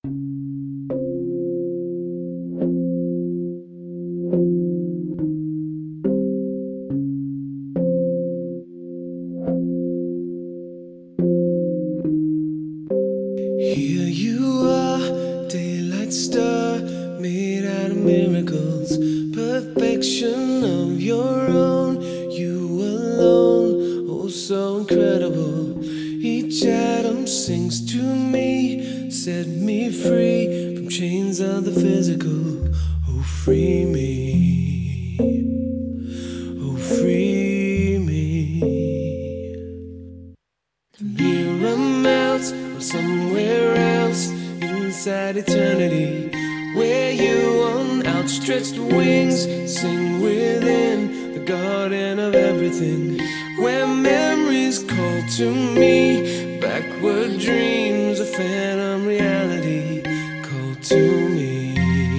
Here you are, daylight star, made out of miracles, perfection of your own. You alone, oh so incredible. Each atom sings to me, set me free from chains of the physical. Oh, free me, oh, free me. The mirror melts, I'm somewhere else inside eternity, where you on outstretched wings sing within the garden of everything, where memories call to me, backward dreams of phantom reality call to me,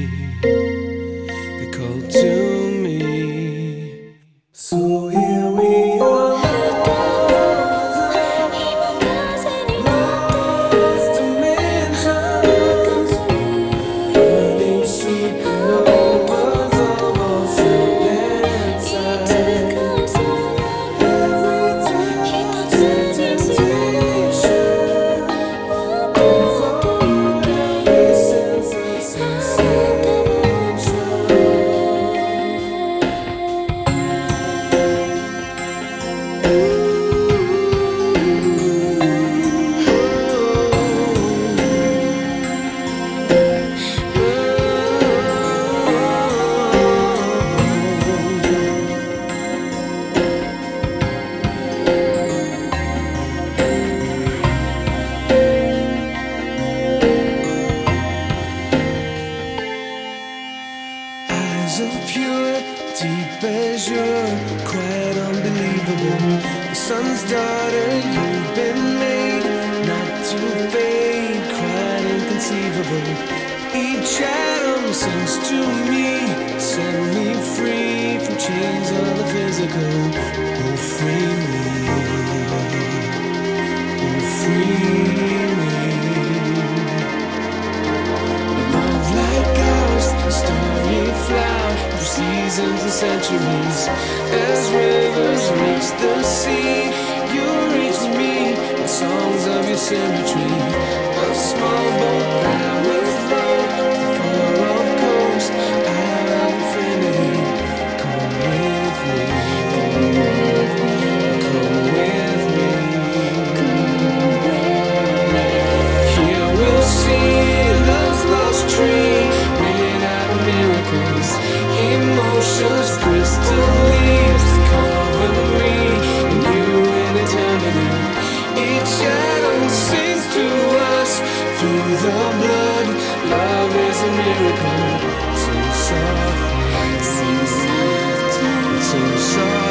they call to me. So here we are. Of pure, deep azure, quite unbelievable. The sun's daughter, you've been made not to fade, quite inconceivable. Each atom sings to me, set me free from chains of the physical. Oh, free me, oh, free me. Love like ours, a starry flower, seasons and centuries, as rivers reach the sea, you reach me in songs of your symmetry. A small boat that will flow the far off coast out of infinity. Come with me, come with me, come with me, come with me. Here we'll see love's lost tree, made out of miracles. Emotions, crystal leaves cover me and you in eternity. Each atom sings to us through the blood. Love is a miracle. So softly, so softly, so softly.